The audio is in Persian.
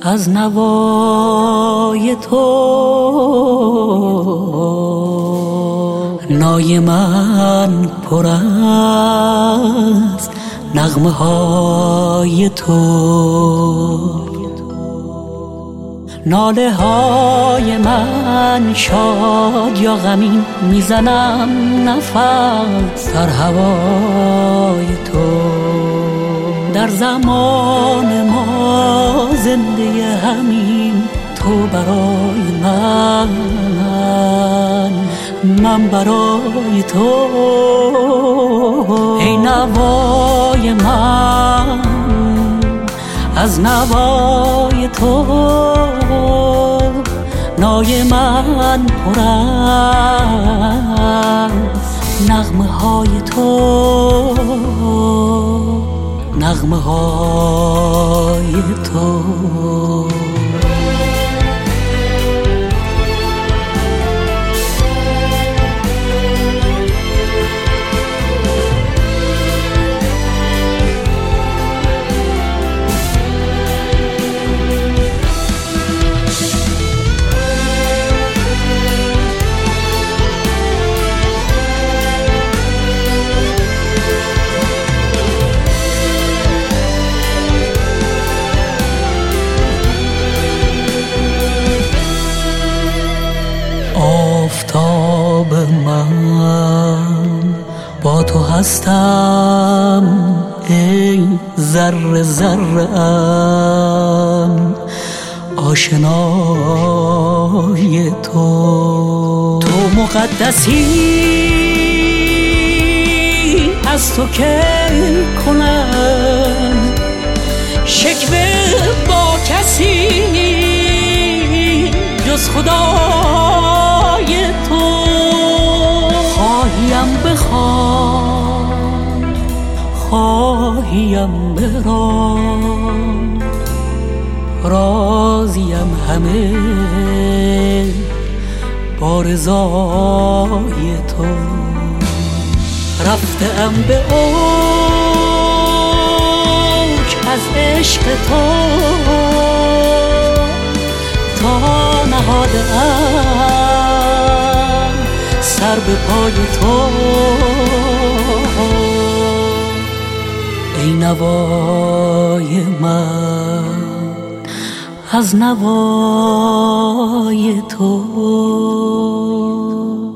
از نوای تو نای من پر از نغمه های تو، ناله های من شاد یا غمین میزنم نفس در هوای تو. در زمان ما زنده همین، تو برای من برای تو. ای نوای من از نوای تو، نای من پر از نغمه های تو، نغمه های تو. آفتاب من با تو هستم، ای ذره ذره ام آشنای تو. تو مقدسی، از تو که کنم شکوه با کسی جز خدای تو. خواهیم بخوان، خواهیم برام، راضیم همه با رضای تو. رفتم به اوج از عشق تو، تا نهادم سر به پای تو. ای نوای من از نوای تو.